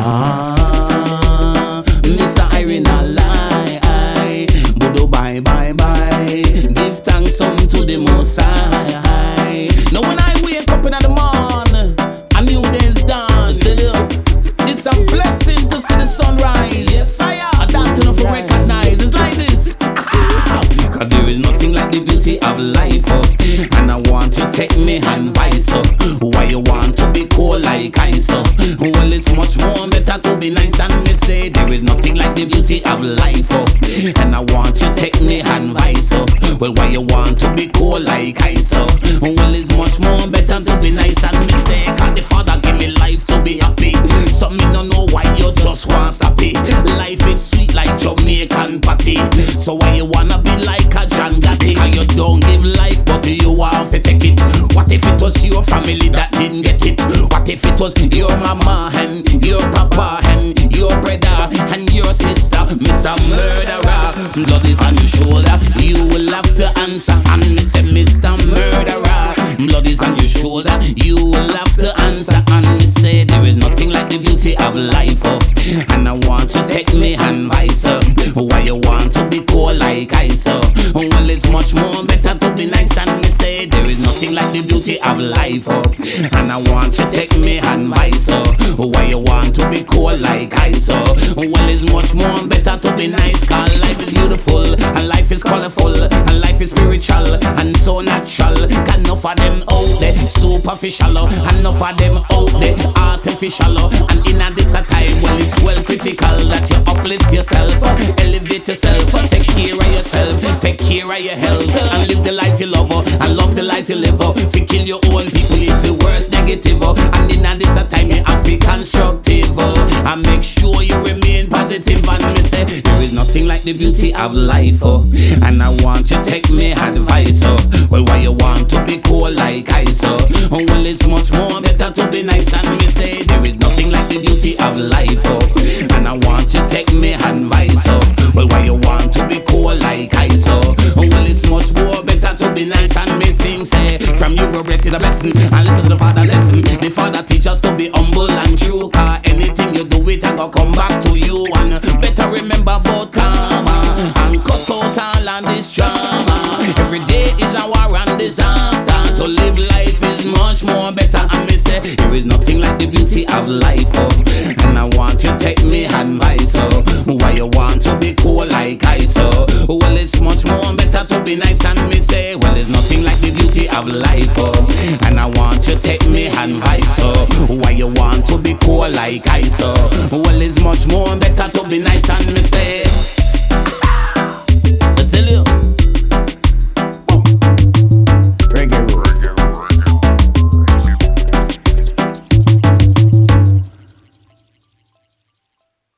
Mr. Irene lie. Budo bye bye bye. Give thanks to the Most High. Now when I wake up in the morning, a new day's done. Tell you, it's a blessing to see the sunrise. Yes, I am. That enough to recognize. It's like this. Cause there is nothing like the beauty of life, and I want to take me advice, why you want to be cool like ice, well it's much more better to be nice, and me say there is nothing like the beauty of life, and I want to take me advice, well why you want to be cool like ice, well it's much more better to be nice, and me say cause the Father give me life to be happy, so me no know why you just want stop it. Life is sweet like Jamaican patty, so why you wanna be like a John Gotti? And you don't give life but you want to take it. What if it was your family that didn't get it? What if it was your mama and your papa and your brother and your sister? Mr. Murderer, blood is on your shoulder, you will have to answer. And me say Mr. Murderer, blood is on your shoulder, you will have to answer. And me say there is nothing like the beauty of life, and I want to take me advice, why you want to be cool like ice, well it's much more better to be nice, and me say there is nothing like the beauty of life, and I want to take me advice, why you want to be cool like ice, well it's much more better to be nice, cause life is beautiful and life is colorful and life is spiritual and so natural. Got enough of them out there superficial, and enough of them out there artificial, and in a this a time well it's well critical that you uplift yourself, elevate yourself, take care of yourself, take care of your health, and live the life you love, and love the life you live. If you kill your own people it's the worst negative, and in a this a time you have to be constructive, and make sure you remain positive. And me say there is nothing like the beauty of life, and I want you to take me advice, well why you want to be cool like ice, well it's much more better to be nice, and me say there is nothing like the beauty of life, and I want you to take me advice, well why you want to be cool like ice, well it's much more better to be nice, and me sing say from you go bread to the blessing, and listen to the Father lesson. The Father teach us to be humble and true, cause anything you do it and go come back to you, and better remember about karma and cut out all of this drama. Every day is a war and disaster. To live life is much more better, and me say there is nothing like the beauty of life, and I want you to take me advice, why you want to be cool like ice, well it's much more better to be nice, and me say well it's nothing like the beauty of life, and I want you to take me advice, why you want to be cool like ice, well it's much more better to be nice.